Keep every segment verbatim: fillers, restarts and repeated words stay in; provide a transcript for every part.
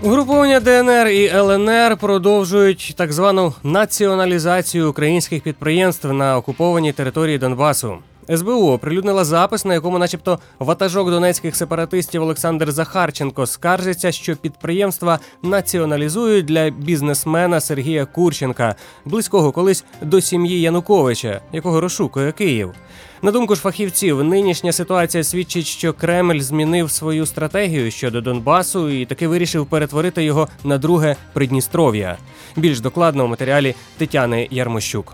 Угруповання Де Ен Ер і Ел Ен Ер продовжують так звану націоналізацію українських підприємств на окупованій території Донбасу. Ес Бе У оприлюднила запис, на якому начебто ватажок донецьких сепаратистів Олександр Захарченко скаржиться, що підприємства націоналізують для бізнесмена Сергія Курченка, близького колись до сім'ї Януковича, якого розшукує Київ. На думку ж фахівців, нинішня ситуація свідчить, що Кремль змінив свою стратегію щодо Донбасу і таки вирішив перетворити його на друге Придністров'я. Більш докладно у матеріалі Тетяни Ярмощук.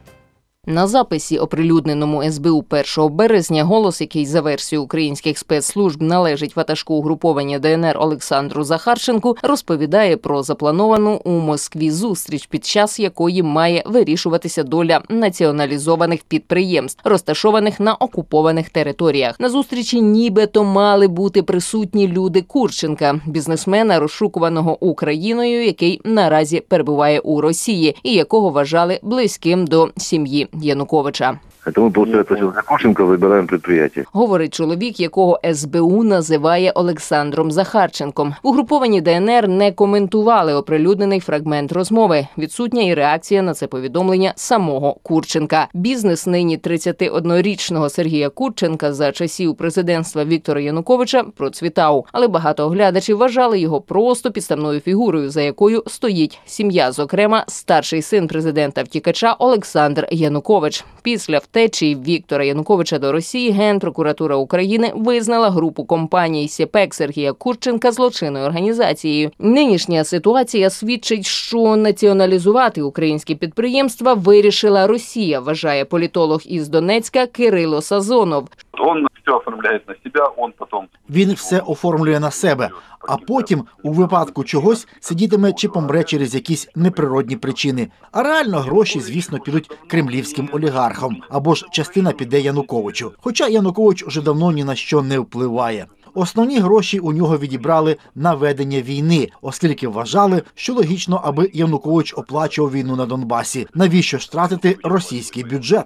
На записі, оприлюдненому Ес Бе У першого березня, голос, який за версією українських спецслужб належить ватажку угруповання Де Ен Ер Олександру Захарченку, розповідає про заплановану у Москві зустріч, під час якої має вирішуватися доля націоналізованих підприємств, розташованих на окупованих територіях. На зустрічі нібито мали бути присутні люди Курченка, бізнесмена, розшукуваного Україною, який наразі перебуває у Росії і якого вважали близьким до сім'ї Януковича. Тому, виходить, за Курченка вибираємо підприємство. Говорить чоловік, якого Ес Бе У називає Олександром Захарченком. В угрупованні Де Ен Ер не коментували оприлюднений фрагмент розмови. Відсутня і реакція на це повідомлення самого Курченка. Бізнес нині тридцятиоднорічного Сергія Курченка за часів президентства Віктора Януковича процвітав. Але багато оглядачів вважали його просто підставною фігурою, за якою стоїть сім'я, зокрема, старший син президента-втікача Олександр Янукович. Після втечі Віктора Януковича до Росії Генпрокуратура України визнала групу компаній СЕПЕК Сергія Курченка злочинною організацією. Нинішня ситуація свідчить, що націоналізувати українські підприємства вирішила Росія, вважає політолог із Донецька Кирило Сазонов. Він все оформляє на себе, він потім... Він все оформлює на себе, а потім, у випадку чогось, сидітиме чи помре через якісь неприродні причини. А реально гроші, звісно, підуть кремлівським олігархам, або ж частина піде Януковичу. Хоча Янукович уже давно ні на що не впливає. Основні гроші у нього відібрали на ведення війни, оскільки вважали, що логічно, аби Янукович оплачував війну на Донбасі. Навіщо ж тратити російський бюджет?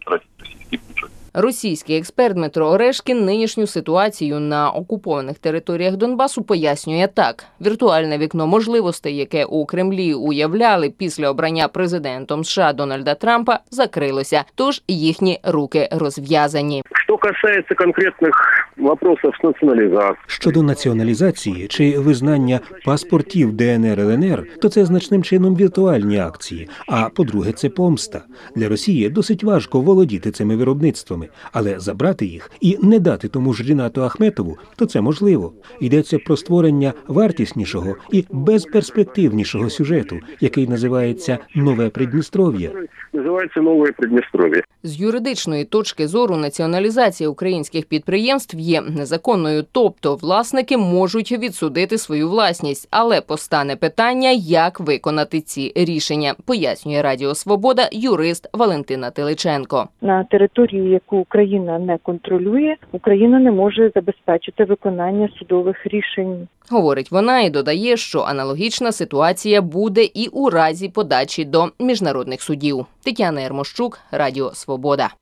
Російський експерт Дмитро Орешкін нинішню ситуацію на окупованих територіях Донбасу пояснює так. Віртуальне вікно можливостей, яке у Кремлі уявляли після обрання президентом США Дональда Трампа, закрилося. Тож їхні руки розв'язані. Що касається конкретних вопросів з націоналізацією. Щодо націоналізації чи визнання паспортів Де Ен Ер, Ел Ен Ер, то це значним чином віртуальні акції. А по-друге, це помста. Для Росії досить важко володіти цими виробництвами, але забрати їх і не дати тому ж Рінату Ахметову, то це можливо. Йдеться про створення вартіснішого і безперспективнішого сюжету, який називається «Нове Придністров'я». Називається «Нове Придністров'я». З юридичної точки зору націоналізація українських підприємств є незаконною, тобто власники можуть відсудити свою власність, але постане питання, як виконати ці рішення, пояснює Радіо Свобода юрист Валентина Теличенко. На території, яку Україна не контролює, Україна не може забезпечити виконання судових рішень. Говорить вона і додає, що аналогічна ситуація буде і у разі подачі до міжнародних судів. Тетяна Ярмощук, Радіо Свобода.